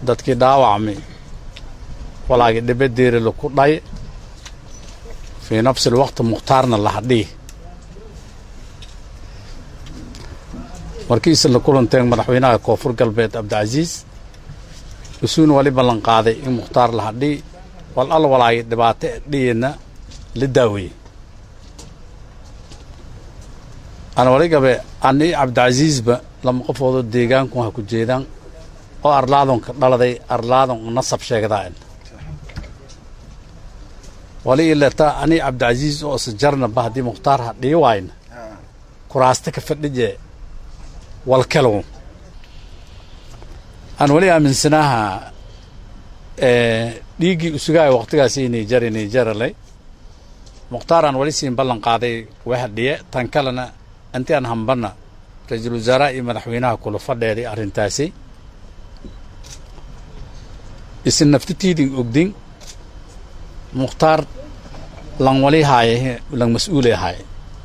dadkii dhaawacmay walaagi dhibadeeri laku dhay في نفس الوقت مختارنا لحديه markiisa la kulanteen madaxweynaha koonfur galbeed Abdulaziz usuun wali ballan qaaday in muxtaar la hadii wal alla walaay dhibaato dhiyana la daaway ana wali gabe ani Abdulaziz ba lama qofoodo deegaanku ha ku jeedaan oo arlaadon ka dhaladay arlaadon nasab sheegdaan wali ilata ani Abdulaziz oo sajarna bahdi muxtaar hadii waayna kuraasta ka fadhije والكلام أنا ولي من سنها يجي أسجاي وقتها نيجر لي مختار ولي سين بلن قاضي واحد دي تنكلنا أنت أنا هم بنا رجل وزراء مدحوينها كل فضل أرنتاسي السن نفتتي دي أقدين مختار لان ولي هاي لان مسؤولي هاي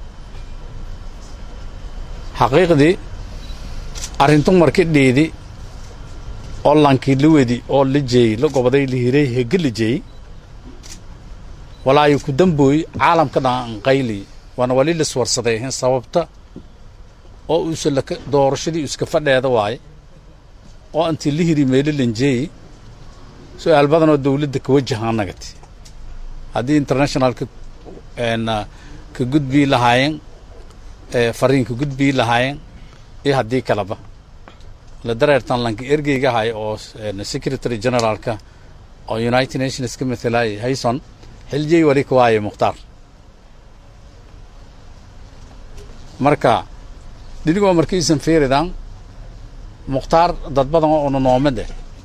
حقيقة دي arrintu markii dheedi oo lankii luwedi oo la jeey la gobaday lihiray hegelijay walaayo ku damboy caalamka dhan qayli wana wali la swarsaday sababta oo uu salaka doorashadii iska fadheeda waay oo anti lihiri meel lanjeey su'aal badan oo dawladda ka wajahanagati hadii international ka gudbi lahaayeen fariin ka gudbi lahaayeen hadii kalaba la dareertan lanki ergeyga hay oo secretary generalka oo United Nations ka mithlay hayson xiljeey wali ku waayay muxtaar marka didigo markiisan feeridan muxtaar dad badan oo noomade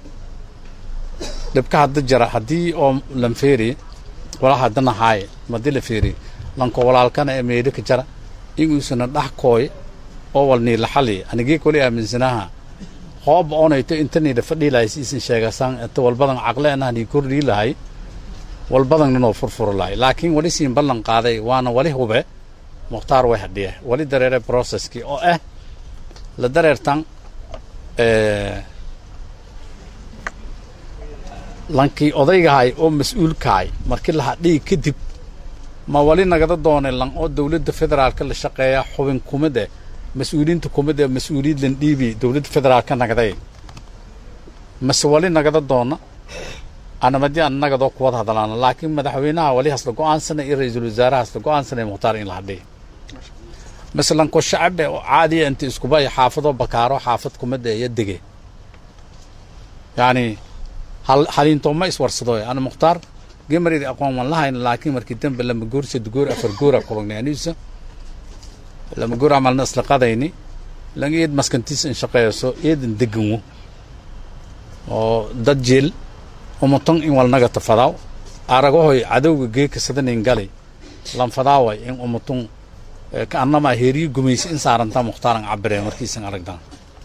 dabka hadda jara hadii oo lan feeri wala hadana hay madila feeri lanko walaalkana ee meedho ka jara inuusan dhaxkooy oo walni la xali anigii kulli aaminsanaha qoob oonayto intani fadhiilaysiin sheegasan inta walbadan aqleena ani kordhi lahay walbadan noo furfur lahay laakiin wali siin ballan qaaday waana wali hube muxtaar way hadhiye wali dareere processki oo la dareertan lanki odaygahay oo mas'uulkaay markii la hadhii kadib ma wali nagada doonay lan oo dawladda federaalka la shaqeeya xubin kumade مسؤولين تكمل مسؤولين لنديبي دولة فدرال كان نقدي مسؤولين نقدر دونا أنا مدي أن نقدر قوة هذا لنا لكن مدحوينا ولي حصل قوان سنة رئيس الوزراء حصل قوان سنة مختارين لحدي مثلا كل شعب عادي أنت إسكوباي حافظه بكارو حافظ كمدة يدقي يعني حالين توما إسور صدوي أنا مختار جمري أقوم الله لكن مركتين بلما جور سدجور أفرجورا كلنا يعني لما جور عملنا أصلقائيني لقيت مسكنتيس إن شقيسو يد ندقمو ودجيل ومطن إن والنجا تفضاو أرجوه عدو جيك سدن إنجلي لم فضاوي إن ومطن كأنما هيري جميس إن صارنتا مختارن عبره مركيس إن أرجدان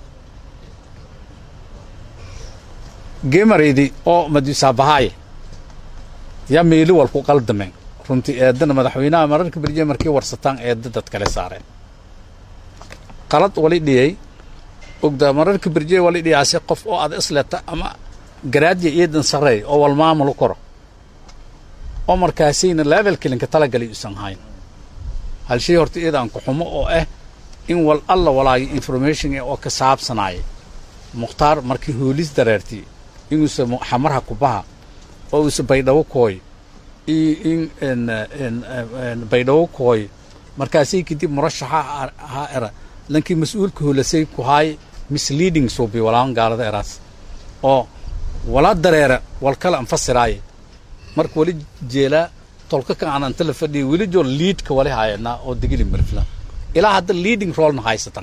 جيمريدي أو مدرسة بهاي يا ميلو والقلب دمين runtii eedana madaxweynaha mararka birjee markii warsataan eedda dad kale saareen qalad wali dhiyay ogda mararka birjee wali dhiyaasi qof oo aad islata ama garaadya eedan sareey oo wal maamul koro oo markaasina level kilinka tala gali isan hayn hal shay horta eedan ku xumo oo in wal alla walaay information oo ka saabsanay muxtaar markii hoolis dareerti inuu soo xamarha ku baha oo uu baydhaw kooy in baydhaw kooy markaasii kadib murashaxa ha era lankii mas'uulka holasay ku hay misleading soo bi walaan gaalada eraas oo wala dareera wal kala anfasiraay marka wali jeela tolka ka aan inta la fadhiyo wali joor lead ka wali hayna oo digili marfla ilaa hadda leading role na haysatan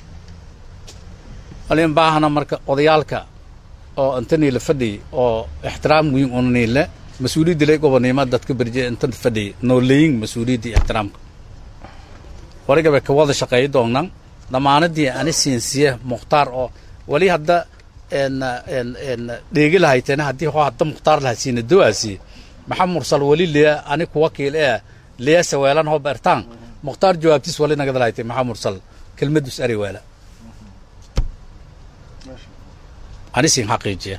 aleen baahana marka odayaalka oo intani la fadhiyo oo ixtiraam weyn oo neela مسؤولية لي قبنيمة دتك برجع أنت فدي نولين مسؤولية احترام ورجع بكواذ شقي دونن لما أنا دي أنا سينسية مختار أو ولي هذا إن ديجي لهاي تنا هدي هو هذا مختار له سين الدواسي محمد مرسل ولي اللي أنا كوكيل ليه سوالان هو برتان مختار جوابتي ولي نقدر هاي محمد مرسل كلمة دس أري ولا أنا سين حقيقية